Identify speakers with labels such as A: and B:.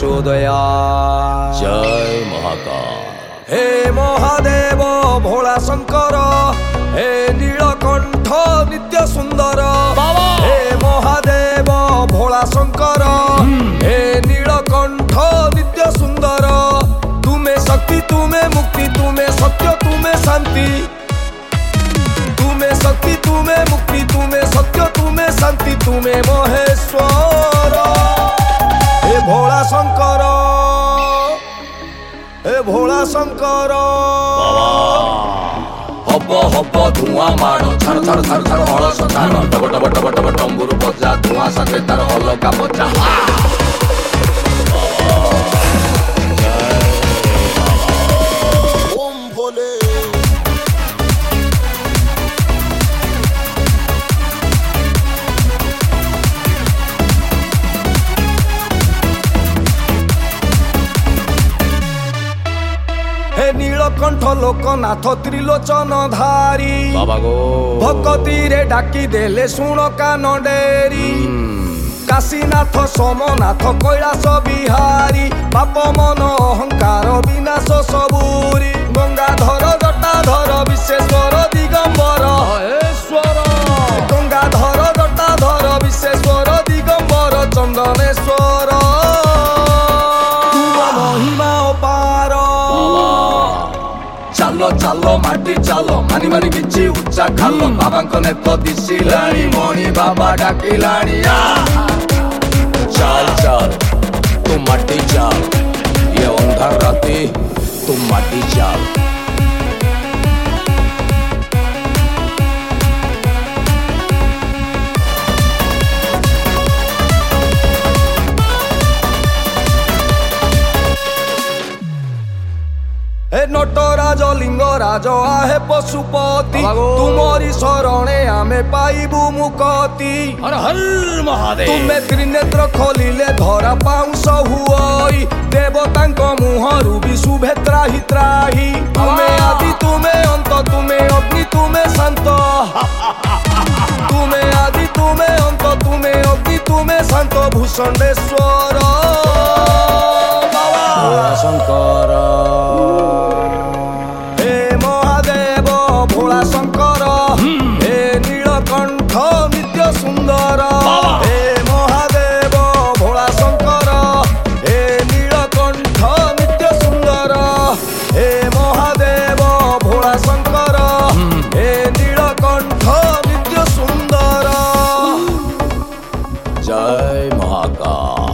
A: प्रचोदया।
B: जय महाकाल।
A: हे महादेव भोला शंकर, हे नीलकंठ नित्य सुंदर। हे महादेव भोला शंकर, हे नीलकंठ नित्य सुंदर। तुम्हें शक्ति, तुम्हें मुक्ति, तुम्हें सत्य, तुम्हें शांति। तुम्हें शक्ति, तुम्हें मुक्ति, तुम्हें सत्य, तुम्हें शांति, तुम्हें महेश्वर। हे भोला शंकर, हे भोला शंकर।
B: हब हब धुआं मारो, छाड़ छाड़ छाड़ छाड़ हलस तार, डब डब डब डब डम्बुरु बजा, धुआं साथे तार अलगा बजा। ओम भोले।
A: हे नीलकंठ लोकनाथ त्रिलोचन धारी,
B: बाबा गो
A: भक्ति रे डाकी देले शुण कान डेरी। काशीनाथ सोमनाथ कैलास बिहारी, पाप मन अहंकार विनाश सबूरी। गंगाधर जटाधर विश्वेश्वर दिगंबर, गंगाधर जटाधर विश्वेश्वर दिगंबर चंदनेश्वर। तुम महिमा अपार।
B: चालो चालो माटी चालो, मानी मानी किछि उच्चा खालो, बाबांको नेत दिसिलाणी, मणि बाबा डाकिलाणी। चाल चाल तू माटी चाल, ये अंधार राती तू माटी चाल।
A: हे नटराज लिंगराज आहे पशुपति, तुमरी शरणे आमे पाइबु मुक्ति।
B: हर हर महादेव।
A: तुमे त्रिनेत्र खोलिले धरा पाउंस हुई, देवतांक मुहरु भी शुभे त्राही त्राही। तुमे आदि तुमे अंत, तुमे अग्नि तुमे शांत। तुमे आदि तुमे अंत, तुमे अग्नि तुमे शांत। भूषणेश्वर भोला शंकर। हे महादेव भोला शंकर, हे नीलकंठ नित्य सुंदर। हे महादेव भोला शंकर, हे नीलकंठ नित्य सुंदर। हे महादेव भोला शंकर, हे नीलकंठ नित्य सुंदर।
B: जय महाकाल।